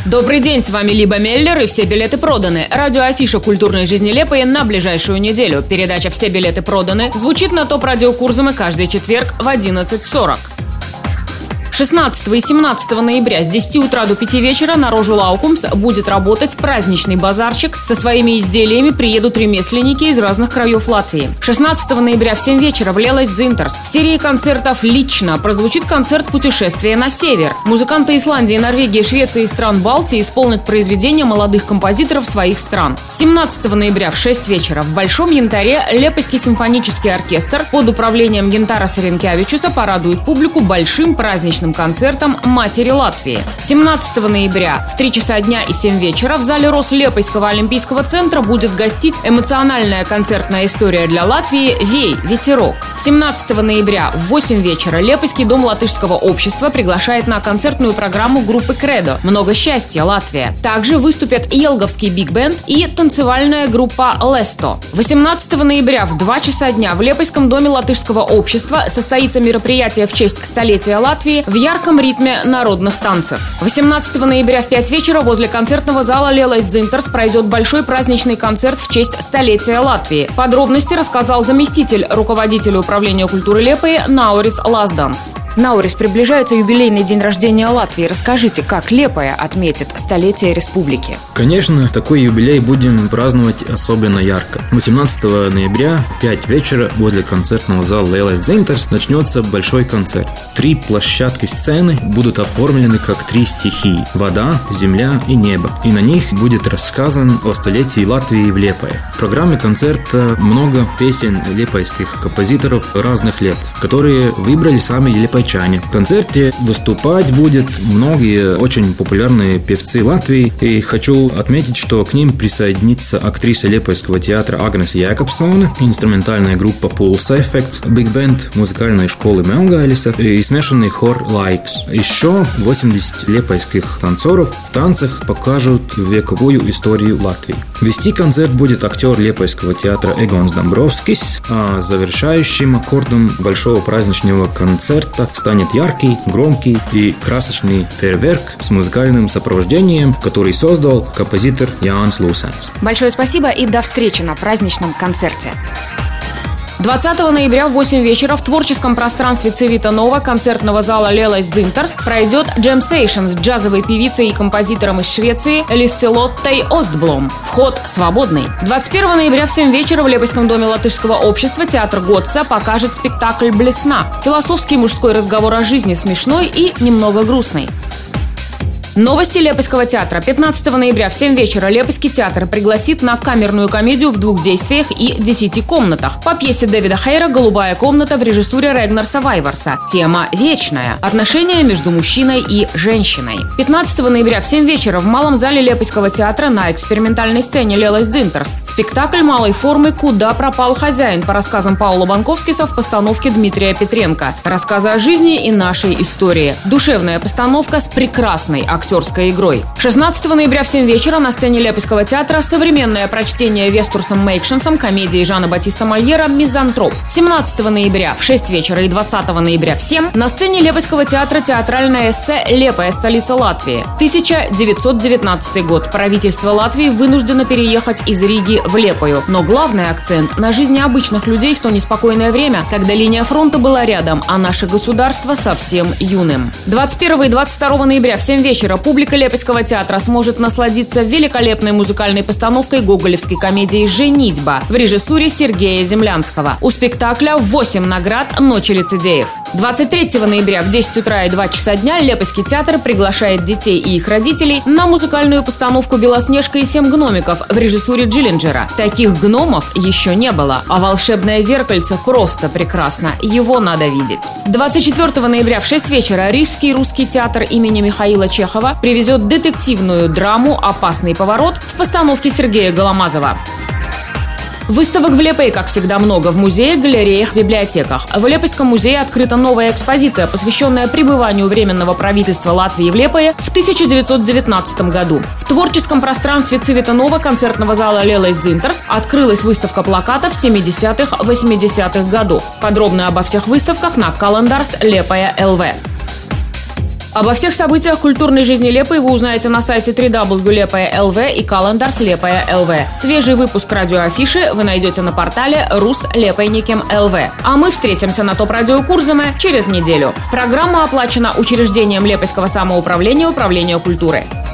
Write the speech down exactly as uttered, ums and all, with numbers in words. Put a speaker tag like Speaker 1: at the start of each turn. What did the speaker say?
Speaker 1: Добрый день, с вами Либа Меллер, и все билеты проданы. Радиоафиша культурной жизни Лепои на ближайшую неделю. Передача «Все билеты проданы» звучит на топ-радио Курзамы каждый четверг в одиннадцать сорок. шестнадцатого и семнадцатого ноября с десяти утра до пяти вечера на Рожу Лаукумс будет работать праздничный базарчик. Со своими изделиями приедут ремесленники из разных краев Латвии. шестнадцатого ноября в семь вечера в Лелайс Дзинтерс в серии концертов «Лично» прозвучит концерт «Путешествие на север». Музыканты Исландии, Норвегии, Швеции и стран Балтии исполнят произведения молодых композиторов своих стран. семнадцатого ноября в шесть вечера в Большом Янтаре Лепойский симфонический оркестр под управлением Гентара Ринкевичуса порадует публику большим праздничным концертом «Матери Латвии». семнадцатого ноября в три часа дня и семь вечера в зале Рослепойского олимпийского центра будет гостить эмоциональная концертная история для Латвии «Вей, ветерок». семнадцатого ноября в восемь вечера Лепойский дом латышского общества приглашает на концертную программу группы «Кредо» «Много счастья, Латвия». Также выступят Елговский биг-бенд и танцевальная группа «Лесто». восемнадцатого ноября в два часа дня в Лепойском доме латышского общества состоится мероприятие в честь столетия Латвии в ярком ритме народных танцев. восемнадцатого ноября в пять вечера возле концертного зала Лелайс Дзинтерс пройдет большой праздничный концерт в честь столетия Латвии. Подробности рассказал заместитель руководителя управления культуры Лепои Наурис Лазданс. Наурис, приближается юбилейный день рождения Латвии. Расскажите, как Лепоя отметит столетие республики?
Speaker 2: Конечно, такой юбилей будем праздновать особенно ярко. восемнадцатого ноября в пять вечера возле концертного зала Лелайс Дзинтерс начнется большой концерт. Три площадки сцены будут оформлены как три стихии – вода, земля и небо. И на них будет рассказан о столетии Латвии в Лепое. В программе концерта много песен лепойских композиторов разных лет, которые выбрали сами лепойчане. В концерте выступать будет многие очень популярные певцы Латвии. И хочу отметить, что к ним присоединится актриса Лепойского театра Агнес Якобсона, инструментальная группа Pulse Effects, биг-бенд музыкальной школы Мелгайлиса и смешанный хор Лайкс. Еще восемьдесят лепойских танцоров в танцах покажут вековую историю Латвии. Вести концерт будет актер Лепойского театра Эгонс Домбровскис, а завершающим аккордом большого праздничного концерта станет яркий, громкий и красочный фейерверк с музыкальным сопровождением, который создал композитор Янс Лусенс.
Speaker 1: Большое спасибо и до встречи на праздничном концерте. двадцатого ноября в восемь вечера в творческом пространстве Цивита Нова концертного зала Лелайс Дзинтерс пройдет джем-сейшн с джазовой певицей и композитором из Швеции Лисселоттой Остблом. Вход свободный. двадцать первого ноября в семь вечера в Лепойском доме латышского общества театр Готца покажет спектакль «Блесна». Философский мужской разговор о жизни, смешной и немного грустный. Новости Лепойского театра. пятнадцатого ноября в семь вечера Лепойский театр пригласит на камерную комедию в двух действиях и десяти комнатах. По пьесе Дэвида Хейра «Голубая комната» в режиссуре Регнарса Вайварса. Тема «Вечная. Отношения между мужчиной и женщиной». пятнадцатого ноября в семь вечера в Малом зале Лепойского театра на экспериментальной сцене Лелайс Дзинтерс спектакль малой формы «Куда пропал хозяин» по рассказам Паула Банковскиса в постановке Дмитрия Петренко. Рассказы о жизни и нашей истории. Душевная постановка с прекрасной актерской игрой. шестнадцатого ноября в семь вечера на сцене Лепойского театра современное прочтение Вестурсом Мейкшенсом комедии Жана Батиста Мольера «Мизантроп». семнадцатого ноября в шесть вечера и двадцатого ноября в семь на сцене Лепойского театра театральное эссе «Лепая, столица Латвии». тысяча девятьсот девятнадцатый год. Правительство Латвии вынуждено переехать из Риги в Лепою. Но главный акцент на жизни обычных людей в то неспокойное время, когда линия фронта была рядом, а наше государство совсем юным. двадцать первого и двадцать второго ноября в семь вечера публика Лепойского театра сможет насладиться великолепной музыкальной постановкой гоголевской комедии «Женитьба» в режиссуре Сергея Землянского. У спектакля восемь наград «Ночи лицедеев». двадцать третьего ноября в десять утра и два часа дня Лепойский театр приглашает детей и их родителей на музыкальную постановку «Белоснежка и семь гномиков» в режиссуре Джилинджера. Таких гномов еще не было, а «Волшебное зеркальце» просто прекрасно. Его надо видеть. двадцать четвертого ноября в шесть вечера Рижский русский театр имени Михаила Чехова привезет детективную драму «Опасный поворот» в постановке Сергея Голомазова. Выставок в Лепое, как всегда, много в музеях, галереях, библиотеках. В Лепойском музее открыта новая экспозиция, посвященная пребыванию Временного правительства Латвии в Лепое в тысяча девятьсот девятнадцатом году. В творческом пространстве Цивита Нова концертного зала Лелайс Дзинтерс открылась выставка плакатов семидесятых-восьмидесятых годов. Подробно обо всех выставках на Календарс Лепое точка эл ви. Обо всех событиях культурной жизни Лепой вы узнаете на сайте дабл ю дабл ю дабл ю точка лепая точка эл ви и календарс Лепая точка эл ви. Свежий выпуск радиоафиши вы найдете на портале рус лепойникем точка эл ви. А мы встретимся на топ-радио Курзаме через неделю. Программа оплачена учреждением Лепойского самоуправления Управления культуры.